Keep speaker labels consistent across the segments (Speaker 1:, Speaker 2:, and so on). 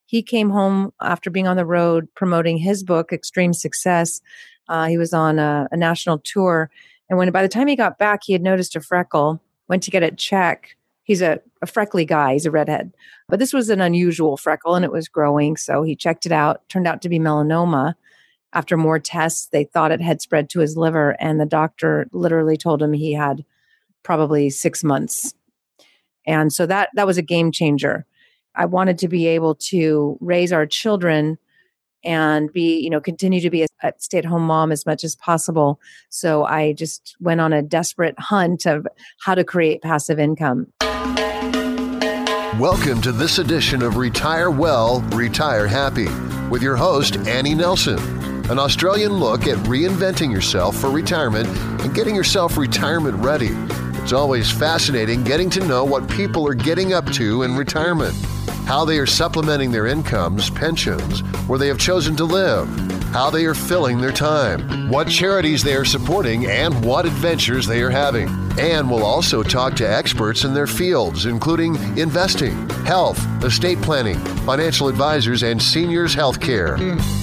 Speaker 1: He came home after being on the road promoting his book, Extreme Success. He was on a national tour. And by the time he got back, he had noticed a freckle, went to get it checked. He's a freckly guy. He's a redhead. But this was an unusual freckle and it was growing. So he checked it out. Turned out to be melanoma. After more tests, they thought it had spread to his liver. And the doctor literally told him he had probably 6 months. And so that was a game changer. I wanted to be able to raise our children and continue to be a stay-at-home mom as much as possible. So I just went on a desperate hunt of how to create passive income.
Speaker 2: Welcome to this edition of Retire Well, Retire Happy with your host, Annie Nelson. An Australian look at reinventing yourself for retirement and getting yourself retirement ready. It's always fascinating getting to know what people are getting up to in retirement, how they are supplementing their incomes, pensions, where they have chosen to live, how they are filling their time, what charities they are supporting, and what adventures they are having. And we'll also talk to experts in their fields, including investing, health, estate planning, financial advisors, and seniors healthcare.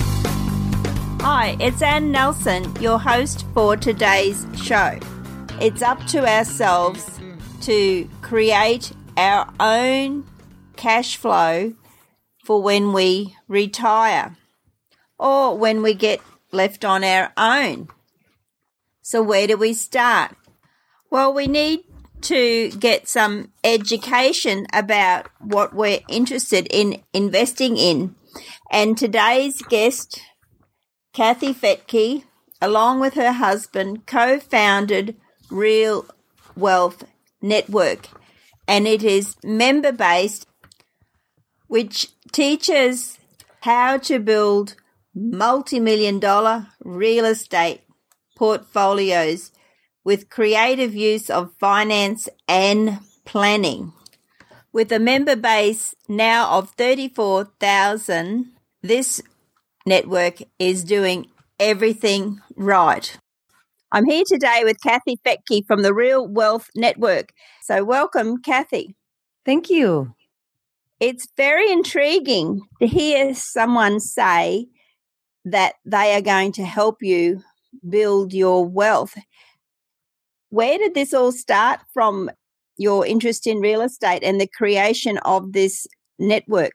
Speaker 3: Hi, it's Ann Nelson, your host for today's show. It's up to ourselves to create our own cash flow for when we retire or when we get left on our own. So where do we start? Well, we need to get some education about what we're interested in investing in. And today's guest, Kathy Fettke, along with her husband, co-founded Real Wealth Network, and it is member-based, which teaches how to build multi-million-dollar real estate portfolios with creative use of finance and planning. With a member base now of 34,000, this network is doing everything right. I'm here today with Kathy Fettke from the Real Wealth Network. So welcome, Kathy.
Speaker 1: Thank you.
Speaker 3: It's very intriguing to hear someone say that they are going to help you build your wealth. Where did this all start from, your interest in real estate and the creation of this network?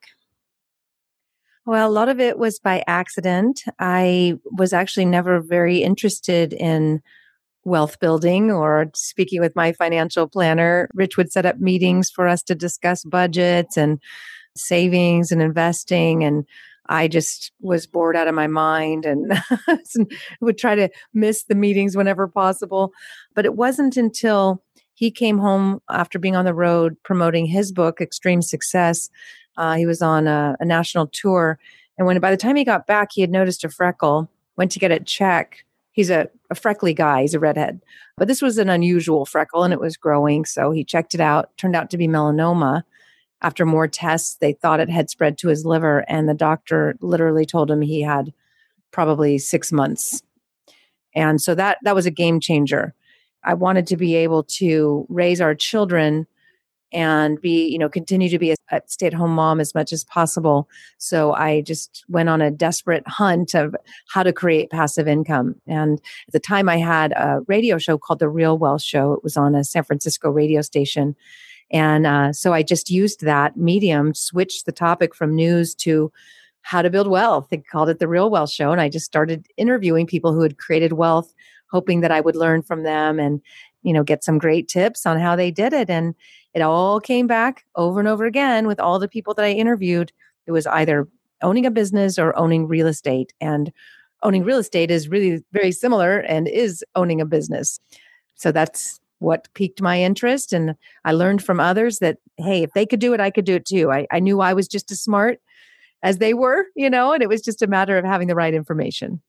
Speaker 1: Well, a lot of it was by accident. I was actually never very interested in wealth building or speaking with my financial planner. Rich would set up meetings for us to discuss budgets and savings and investing. And I just was bored out of my mind and would try to miss the meetings whenever possible. But it wasn't until he came home after being on the road promoting his book, Extreme Success. He was on a national tour. And by the time he got back, he had noticed a freckle, went to get it checked. He's a freckly guy. He's a redhead. But this was an unusual freckle and it was growing. So he checked it out. Turned out to be melanoma. After more tests, they thought it had spread to his liver. And the doctor literally told him he had probably 6 months. And so that was a game changer. I wanted to be able to raise our children and continue to be a stay-at-home mom as much as possible. So I just went on a desperate hunt of how to create passive income. And at the time I had a radio show called The Real Wealth Show. It was on a San Francisco radio station. And so I just used that medium, switched the topic from news to how to build wealth. They called it The Real Wealth Show. And I just started interviewing people who had created wealth, hoping that I would learn from them and, get some great tips on how they did it. And it all came back over and over again with all the people that I interviewed. It was either owning a business or owning real estate. And owning real estate is really very similar and is owning a business. So that's what piqued my interest. And I learned from others that, hey, if they could do it, I could do it too. I knew I was just as smart as they were, and it was just a matter of having the right information.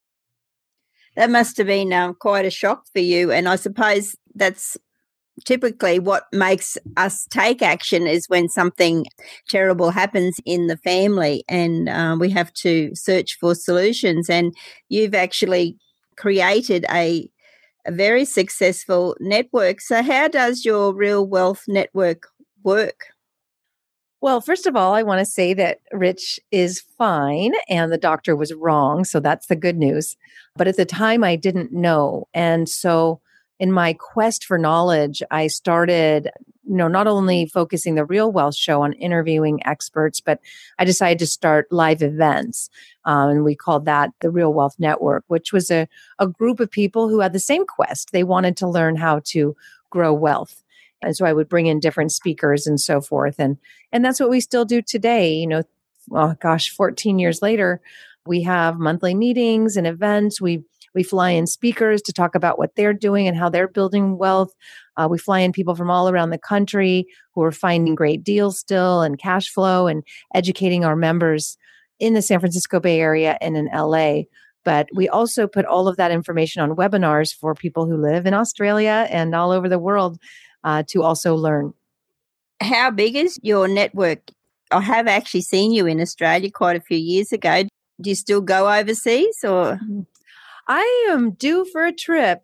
Speaker 3: That must have been quite a shock for you. And I suppose that's typically what makes us take action is when something terrible happens in the family and we have to search for solutions. And you've actually created a very successful network. So how does your Real Wealth Network work?
Speaker 1: Well, first of all, I want to say that Rich is fine and the doctor was wrong. So that's the good news. But at the time, I didn't know. And so in my quest for knowledge, I started, not only focusing the Real Wealth Show on interviewing experts, but I decided to start live events. And we called that the Real Wealth Network, which was a group of people who had the same quest. They wanted to learn how to grow wealth. And so I would bring in different speakers and so forth. And that's what we still do today. 14 years later, we have monthly meetings and events. We fly in speakers to talk about what they're doing and how they're building wealth. We fly in people from all around the country who are finding great deals still and cash flow and educating our members in the San Francisco Bay Area and in LA. But we also put all of that information on webinars for people who live in Australia and all over the world to also learn.
Speaker 3: How big is your network? I have actually seen you in Australia quite a few years ago. Do you still go overseas or?
Speaker 1: I am due for a trip.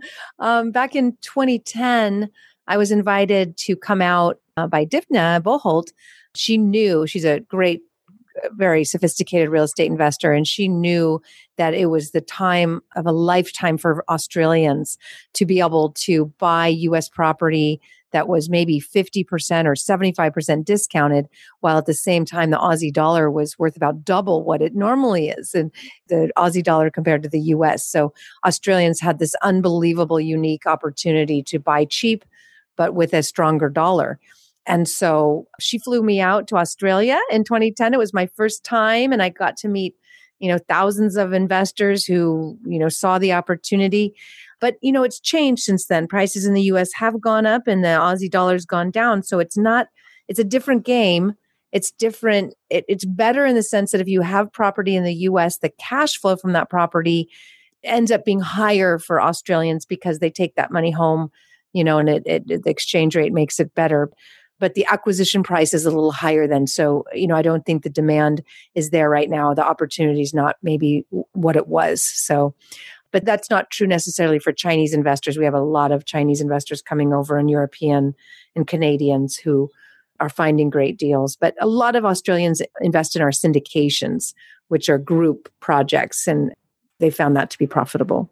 Speaker 1: Back in 2010, I was invited to come out by Dipna Boholt. She's a great, very sophisticated real estate investor, and she knew that it was the time of a lifetime for Australians to be able to buy U.S. property that was maybe 50% or 75% discounted, while at the same time the Aussie dollar was worth about double what it normally is, and the Aussie dollar compared to the US. So Australians had this unbelievable, unique opportunity to buy cheap, but with a stronger dollar. And so she flew me out to Australia in 2010. It was my first time, and I got to meet, thousands of investors who, saw the opportunity. But, it's changed since then. Prices in the US have gone up and the Aussie dollar's gone down. So it's a different game. It's different. It's better in the sense that if you have property in the US, the cash flow from that property ends up being higher for Australians because they take that money home, and the exchange rate makes it better. But the acquisition price is a little higher then. So, I don't think the demand is there right now. The opportunity is not maybe what it was. So, but that's not true necessarily for Chinese investors. We have a lot of Chinese investors coming over and European and Canadians who are finding great deals. But a lot of Australians invest in our syndications, which are group projects, and they found that to be profitable.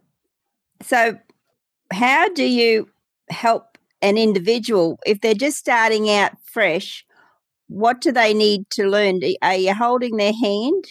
Speaker 3: So how do you help an individual if they're just starting out fresh? What do they need to learn? Are you holding their hand?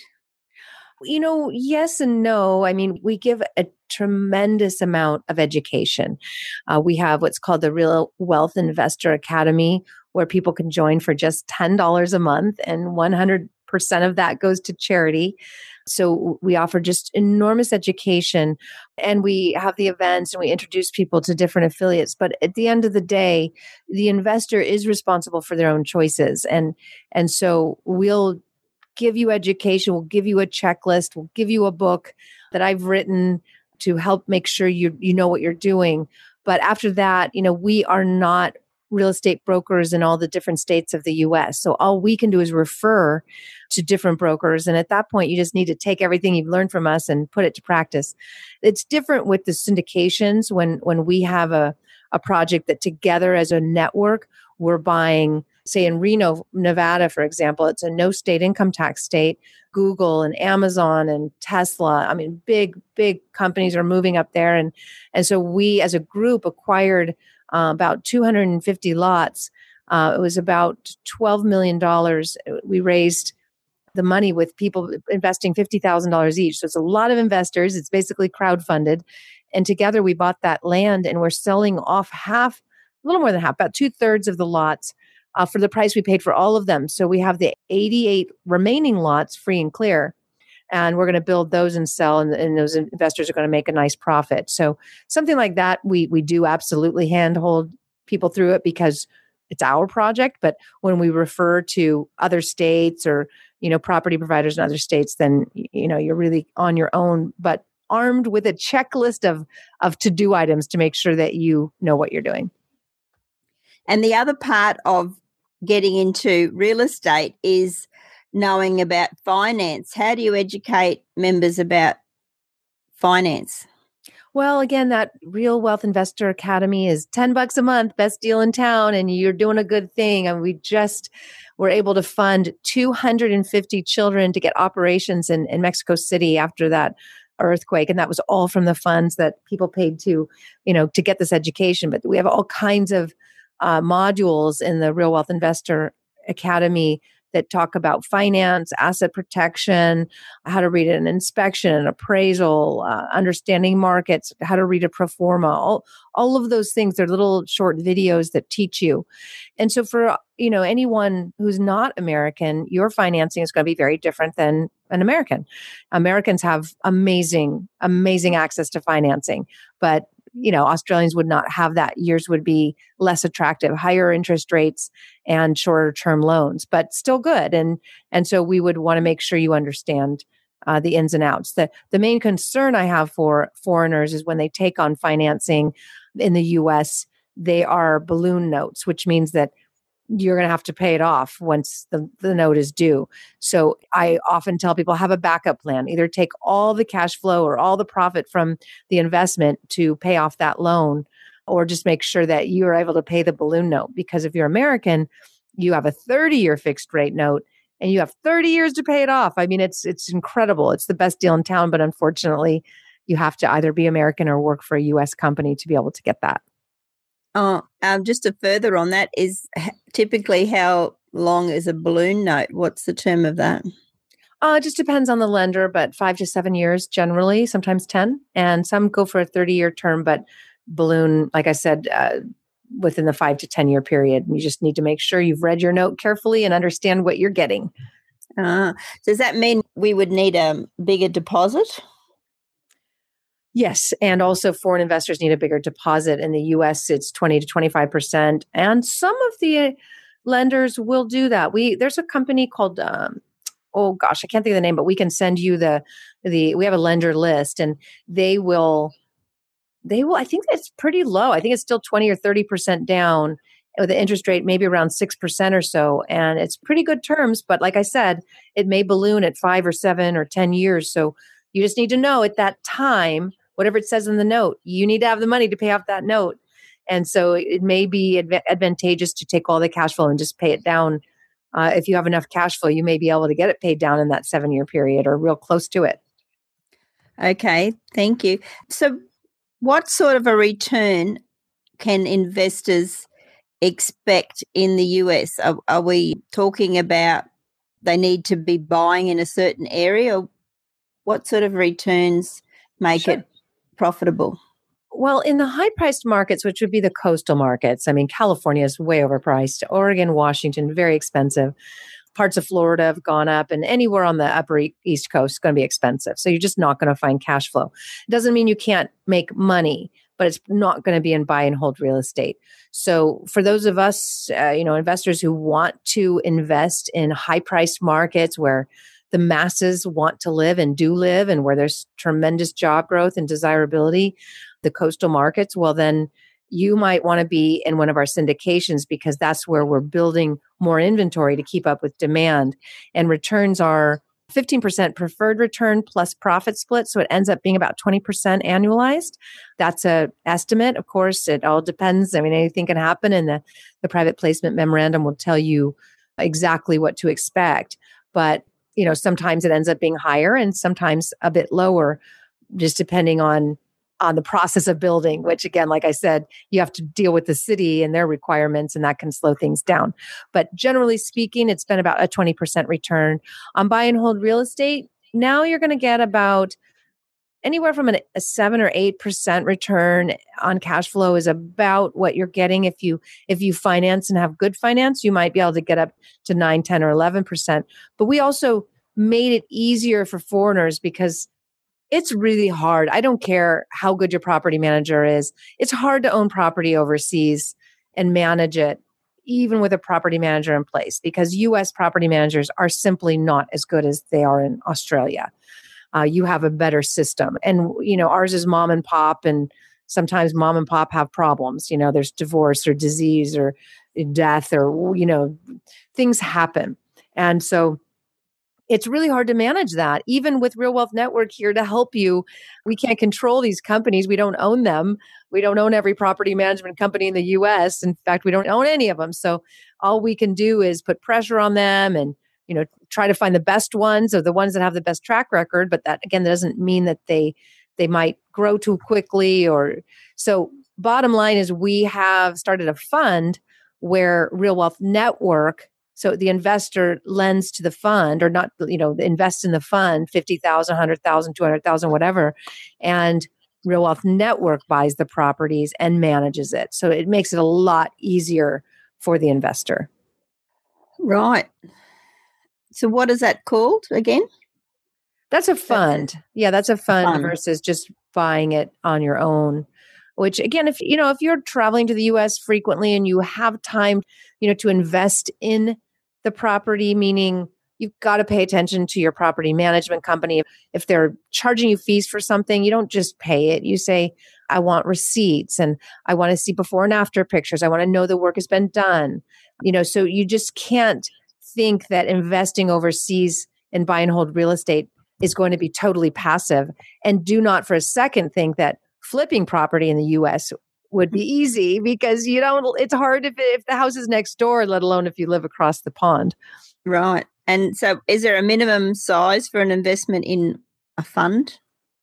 Speaker 1: Yes and no. I mean, we give a tremendous amount of education. We have what's called the Real Wealth Investor Academy, where people can join for just $10 a month, and 100% of that goes to charity. So we offer just enormous education, and we have the events and we introduce people to different affiliates. But at the end of the day, the investor is responsible for their own choices. And so we'll give you education, we'll give you a checklist, we'll give you a book that I've written to help make sure you know what you're doing. But after that, we are not real estate brokers in all the different states of the US. So all we can do is refer to different brokers. And at that point, you just need to take everything you've learned from us and put it to practice. It's different with the syndications when we have a project that together as a network, we're buying, say in Reno, Nevada, for example, it's a no state income tax state. Google and Amazon and Tesla, I mean, big companies are moving up there. And so we as a group acquired about 250 lots. It was about $12 million. We raised the money with people investing $50,000 each. So it's a lot of investors. It's basically crowdfunded. And together we bought that land, and we're selling off half, a little more than half, about 2/3 of the lots for the price we paid for all of them. So we have the 88 remaining lots free and clear. And we're going to build those and sell, and those investors are going to make a nice profit. So something like that, we do absolutely handhold people through it because it's our project. But when we refer to other states or, property providers in other states, then, you're really on your own, but armed with a checklist of to-do items to make sure that you know what you're doing.
Speaker 3: And the other part of getting into real estate is knowing about finance. How do you educate members about finance?
Speaker 1: Well, again, that Real Wealth Investor Academy is $10 a month, best deal in town, and you're doing a good thing. And we just were able to fund 250 children to get operations in Mexico City after that earthquake. And that was all from the funds that people paid to get this education. But we have all kinds of modules in the Real Wealth Investor Academy that talk about finance, asset protection, how to read an inspection, an appraisal, understanding markets, how to read a pro forma, all of those things. They're little short videos that teach you. And so for anyone who's not American, your financing is going to be very different than an American. Americans have amazing access to financing, but Australians would not have that. Yours would be less attractive, higher interest rates and shorter term loans, but still good. And so we would want to make sure you understand the ins and outs. The main concern I have for foreigners is when they take on financing in the US, they are balloon notes, which means that you're going to have to pay it off once the note is due. So I often tell people have a backup plan. Either take all the cash flow or all the profit from the investment to pay off that loan, or just make sure that you're able to pay the balloon note. Because if you're American, you have a 30-year fixed rate note and you have 30 years to pay it off. I mean, it's incredible. It's the best deal in town, but unfortunately, you have to either be American or work for a US company to be able to get that.
Speaker 3: Just a further on that is typically how long is a balloon note? What's the term of that?
Speaker 1: It just depends on the lender, but 5 to 7 years generally, sometimes 10. And some go for a 30-year term, but balloon, like I said, within the 5 to 10-year period. You just need to make sure you've read your note carefully and understand what you're getting.
Speaker 3: Does that mean we would need a bigger deposit?
Speaker 1: Yes. And also foreign investors need a bigger deposit. In the US, it's 20 to 25%. And some of the lenders will do that. There's a company called, I can't think of the name, but we can send you we have a lender list, and they will, I think that's pretty low. I think it's still 20 or 30% down with the interest rate, maybe around 6% or so. And it's pretty good terms. But like I said, it may balloon at 5 or 7 or 10 years. So you just need to know at that time, whatever it says in the note, you need to have the money to pay off that note. And so it may be advantageous to take all the cash flow and just pay it down. If you have enough cash flow, you may be able to get it paid down in that 7-year period or real close to it.
Speaker 3: Okay, thank you. So what sort of a return can investors expect in the US? Are we talking about they need to be buying in a certain area? Or what sort of returns make it profitable?
Speaker 1: Well, in the high-priced markets, which would be the coastal markets, I mean, California is way overpriced. Oregon, Washington, very expensive. Parts of Florida have gone up, and anywhere on the upper East Coast is going to be expensive. So you're just not going to find cash flow. It doesn't mean you can't make money, but it's not going to be in buy and hold real estate. So for those of us, investors who want to invest in high-priced markets where the masses want to live and do live, and where there's tremendous job growth and desirability, the coastal markets, well, then you might want to be in one of our syndications, because that's where we're building more inventory to keep up with demand. And returns are 15% preferred return plus profit split. So it ends up being about 20% annualized. That's an estimate. Of course, it all depends. I mean, anything can happen. And the private placement memorandum will tell you exactly what to expect. But sometimes it ends up being higher and sometimes a bit lower, just depending on the process of building, which again, like I said, you have to deal with the city and their requirements, and that can slow things down. But generally speaking, it's been about a 20% return. On buy and hold real estate, now you're going to get about anywhere from a 7 or 8% return on cash flow is about what you're getting. If you finance and have good finance, you might be able to get up to 9, 10, or 11%. But we also made it easier for foreigners because it's really hard. I don't care how good your property manager is. It's hard to own property overseas and manage it, even with a property manager in place, because U.S. property managers are simply not as good as they are in Australia. You have a better system. And, ours is mom and pop, and sometimes mom and pop have problems. There's divorce or disease or death or, things happen. And so it's really hard to manage that. Even with Real Wealth Network here to help you, we can't control these companies. We don't own them. We don't own every property management company in the US. In fact, we don't own any of them. So all we can do is put pressure on them and, try to find the best ones or the ones that have the best track record. But that, again, that doesn't mean that they might grow too quickly. So bottom line is we have started a fund where Real Wealth Network, so the investor lends to the fund or not, invest in the fund, 50,000, 100,000, 200,000, whatever. And Real Wealth Network buys the properties and manages it. So it makes it a lot easier for the investor.
Speaker 3: Right. So what is that called again?
Speaker 1: That's a fund. Yeah, that's a fund versus just buying it on your own. Which again, if you're traveling to the US frequently and you have time, to invest in the property, meaning you've got to pay attention to your property management company. If they're charging you fees for something, you don't just pay it. You say, I want receipts and I want to see before and after pictures. I want to know the work has been done. So you just can't think that investing overseas in buy and hold real estate is going to be totally passive. And do not for a second think that flipping property in the US would be easy, because it's hard if the house is next door, let alone if you live across the pond.
Speaker 3: Right. And so is there a minimum size for an investment in a fund?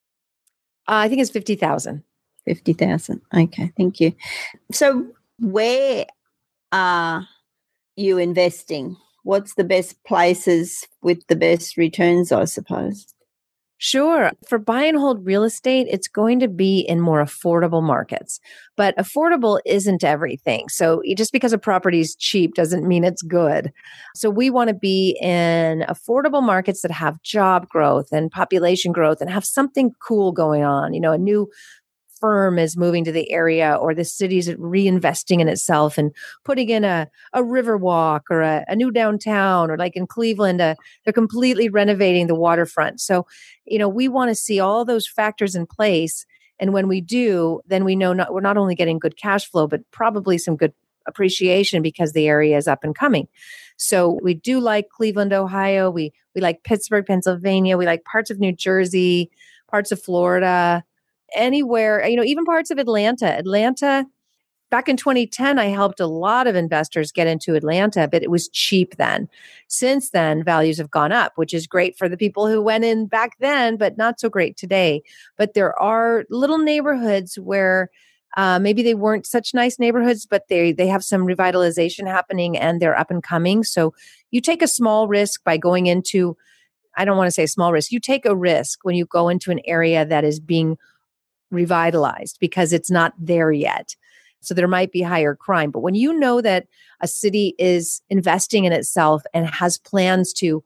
Speaker 1: I think it's 50,000.
Speaker 3: 50,000. Okay. Thank you. So where are you investing? What's the best places with the best returns, I suppose?
Speaker 1: Sure. For buy and hold real estate, it's going to be in more affordable markets, but affordable isn't everything. So just because a property is cheap doesn't mean it's good. So we want to be in affordable markets that have job growth and population growth and have something cool going on. A new firm is moving to the area, or the city's reinvesting in itself and putting in a river walk or a new downtown, or like in Cleveland, they're completely renovating the waterfront. So, we want to see all those factors in place. And when we do, then we know we're not only getting good cash flow, but probably some good appreciation because the area is up and coming. So we do like Cleveland, Ohio. We like Pittsburgh, Pennsylvania. We like parts of New Jersey, parts of Florida. Anywhere, even parts of Atlanta, back in 2010, I helped a lot of investors get into Atlanta, but it was cheap then. Since then, values have gone up, which is great for the people who went in back then, but not so great today. But there are little neighborhoods where maybe they weren't such nice neighborhoods, but they have some revitalization happening and they're up and coming. So you take a small risk by going into, I don't want to say a small risk, you take a risk when you go into an area that is being revitalized because it's not there yet. So there might be higher crime. But when you know that a city is investing in itself and has plans to,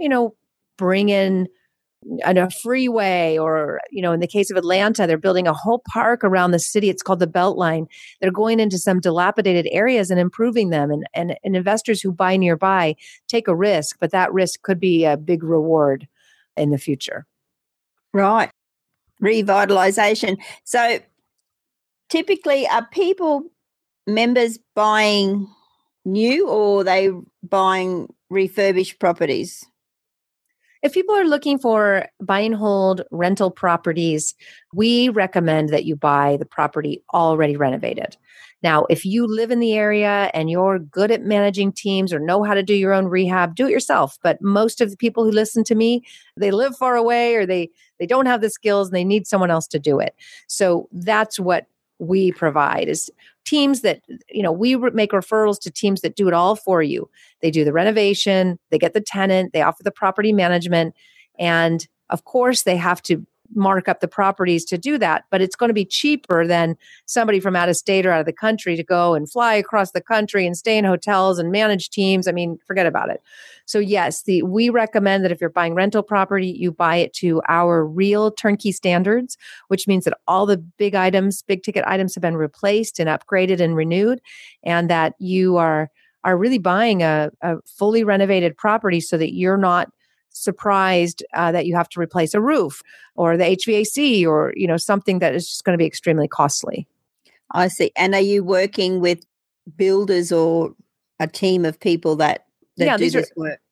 Speaker 1: bring in a freeway, or, in the case of Atlanta, they're building a whole park around the city. It's called the Beltline. They're going into some dilapidated areas and improving them. And investors who buy nearby take a risk, but that risk could be a big reward in the future.
Speaker 3: Right. Revitalization. So typically, are members buying new, or are they buying refurbished properties?
Speaker 1: If people are looking for buy and hold rental properties, we recommend that you buy the property already renovated. Now, if you live in the area and you're good at managing teams or know how to do your own rehab, do it yourself. But most of the people who listen to me, they live far away, or they don't have the skills and they need someone else to do it. So that's what we provide, is teams that, we make referrals to teams that do it all for you. They do the renovation, they get the tenant, they offer the property management. And of course, they have to mark up the properties to do that, but it's going to be cheaper than somebody from out of state or out of the country to go and fly across the country and stay in hotels and manage teams. I mean, forget about it. So yes, we recommend that if you're buying rental property, you buy it to our real turnkey standards, which means that all the big ticket items have been replaced and upgraded and renewed, and that you are really buying a fully renovated property so that you're not surprised that you have to replace a roof or the HVAC or, something that is just going to be extremely costly.
Speaker 3: I see. And are you working with builders or a team of people that do this work?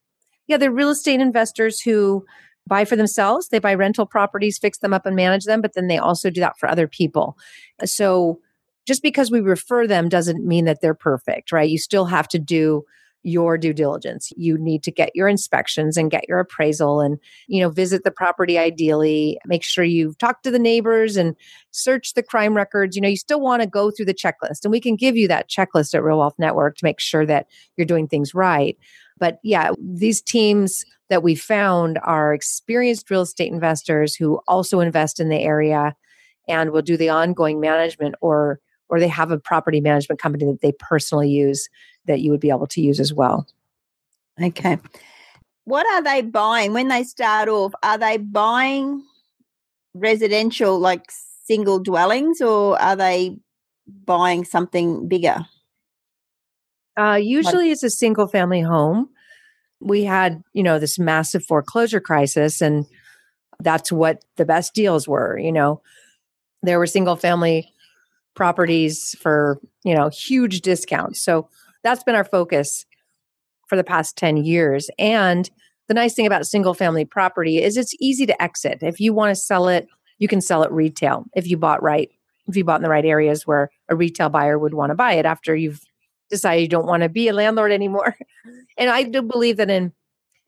Speaker 1: Yeah, they're real estate investors who buy for themselves. They buy rental properties, fix them up and manage them, but then they also do that for other people. So just because we refer them doesn't mean that they're perfect, right? You still have to do your due diligence. You need to get your inspections and get your appraisal and, visit the property ideally, make sure you've talked to the neighbors and search the crime records. You still want to go through the checklist, and we can give you that checklist at Real Wealth Network to make sure that you're doing things right. But yeah, these teams that we found are experienced real estate investors who also invest in the area and will do the ongoing management, or they have a property management company that they personally use that you would be able to use as well.
Speaker 3: Okay. What are they buying when they start off? Are they buying residential, like single dwellings, or are they buying something bigger?
Speaker 1: Usually it's a single family home. We had, this massive foreclosure crisis, and that's what the best deals were. There were single family properties for, huge discounts. So that's been our focus for the past 10 years. And the nice thing about single family property is it's easy to exit. If you want to sell it, you can sell it retail if you bought in the right areas where a retail buyer would want to buy it after you've decided you don't want to be a landlord anymore. And I do believe that in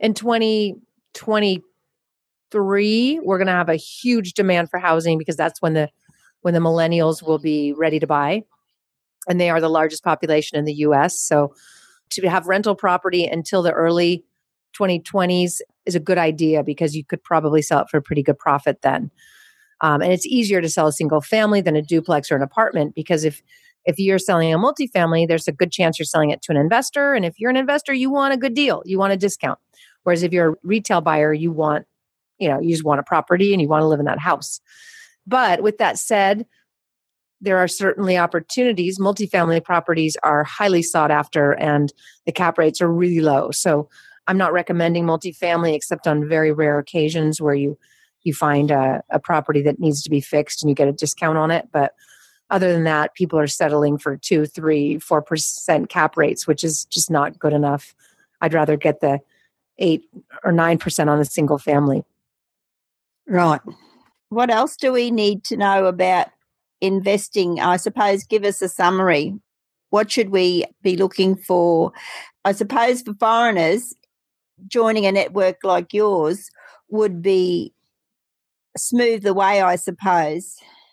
Speaker 1: 2023, we're going to have a huge demand for housing, because that's when the millennials will be ready to buy. And they are the largest population in the US. So to have rental property until the early 2020s is a good idea, because you could probably sell it for a pretty good profit then. And it's easier to sell a single family than a duplex or an apartment, because if you're selling a multifamily, there's a good chance you're selling it to an investor. And if you're an investor, you want a good deal, you want a discount. Whereas if you're a retail buyer, you just want a property and you want to live in that house. But with that said, there are certainly opportunities. Multifamily properties are highly sought after, and the cap rates are really low. So I'm not recommending multifamily except on very rare occasions where you find a property that needs to be fixed and you get a discount on it. But other than that, people are settling for 2, 3, 4% cap rates, which is just not good enough. I'd rather get the 8 or 9% on a single family.
Speaker 3: Right. What else do we need to know about investing? I suppose give us a summary. What should we be looking for? I suppose for foreigners, joining a network like yours would be smooth the way, I suppose.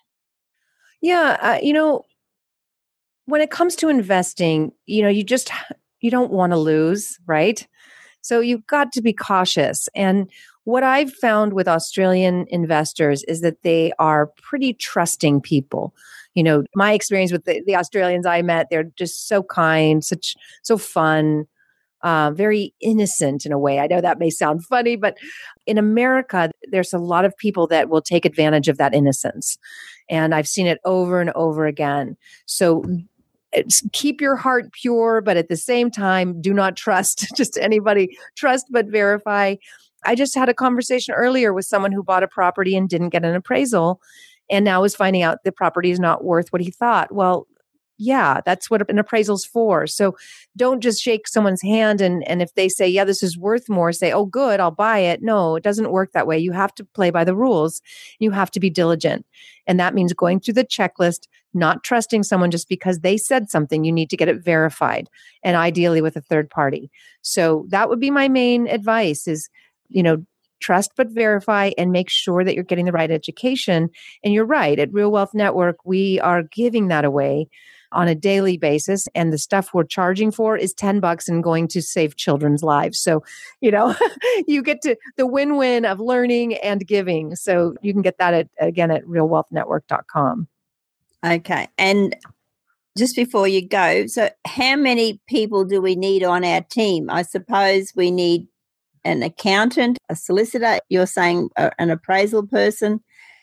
Speaker 1: Yeah. When it comes to investing, you don't want to lose, right? So you've got to be cautious. And what I've found with Australian investors is that they are pretty trusting people. My experience with the Australians I met, they're just so kind, so fun, very innocent in a way. I know that may sound funny, but in America, there's a lot of people that will take advantage of that innocence. And I've seen it over and over again. So keep your heart pure, but at the same time, do not trust just anybody. Trust but verify. I just had a conversation earlier with someone who bought a property and didn't get an appraisal, and now is finding out the property is not worth what he thought. Well, yeah, that's what an appraisal's for. So don't just shake someone's hand and if they say, yeah, this is worth more, say, oh, good, I'll buy it. No, it doesn't work that way. You have to play by the rules. You have to be diligent. And that means going through the checklist, not trusting someone just because they said something. You need to get it verified, and ideally with a third party. So that would be my main advice is, trust but verify, and make sure that you're getting the right education. And you're right, at Real Wealth Network, we are giving that away on a daily basis. And the stuff we're charging for is $10 and going to save children's lives. So, you get to the win-win of learning and giving. So you can get that at realwealthnetwork.com.
Speaker 3: Okay. And just before you go, so how many people do we need on our team? I suppose we need an accountant, a solicitor, you're saying an appraisal person.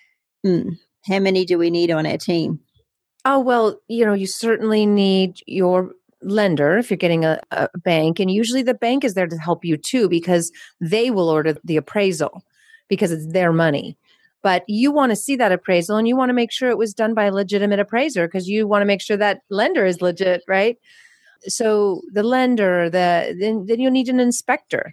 Speaker 3: How many do we need on our team?
Speaker 1: Oh, well, you certainly need your lender if you're getting a bank. And usually the bank is there to help you too, because they will order the appraisal because it's their money. But you want to see that appraisal, and you want to make sure it was done by a legitimate appraiser, because you want to make sure that lender is legit, right? So the lender, then you'll need an inspector.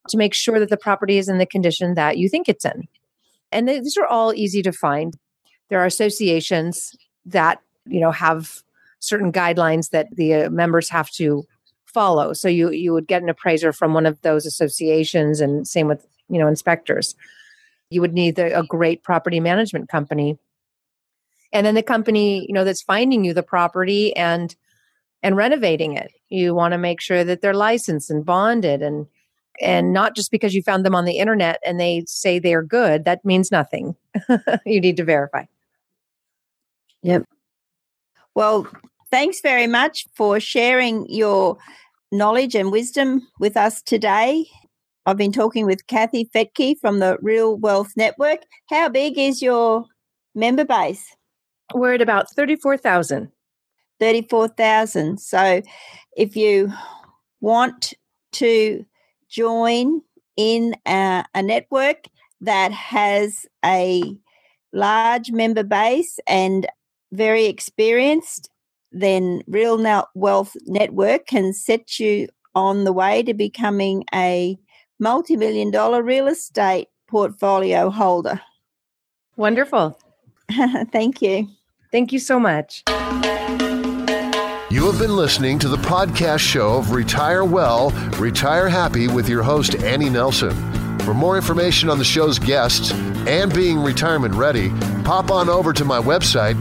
Speaker 1: to make sure that the property is in the condition that you think it's in. And these are all easy to find. There are associations that, have certain guidelines that the members have to follow. So you would get an appraiser from one of those associations, and same with, inspectors. You would need a great property management company. And then the company, that's finding you the property and renovating it. You want to make sure that they're licensed and bonded, and not just because you found them on the internet and they say they're good, that means nothing. You need to verify.
Speaker 3: Yep. Well, thanks very much for sharing your knowledge and wisdom with us today. I've been talking with Kathy Fettke from the Real Wealth Network. How big is your member base?
Speaker 1: We're at about 34,000.
Speaker 3: 34,000. So if you want to join in a network that has a large member base and very experienced, then Real Wealth Network can set you on the way to becoming a multi-million-dollar real estate portfolio holder.
Speaker 1: Wonderful.
Speaker 3: Thank you.
Speaker 1: Thank you so much.
Speaker 2: You have been listening to the podcast show of Retire Well, Retire Happy with your host, Annie Nelson. For more information on the show's guests and being retirement ready, pop on over to my website,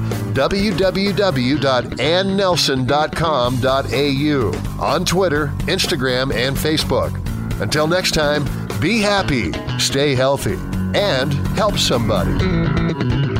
Speaker 2: www.annelson.com.au, on Twitter, Instagram, and Facebook. Until next time, be happy, stay healthy, and help somebody.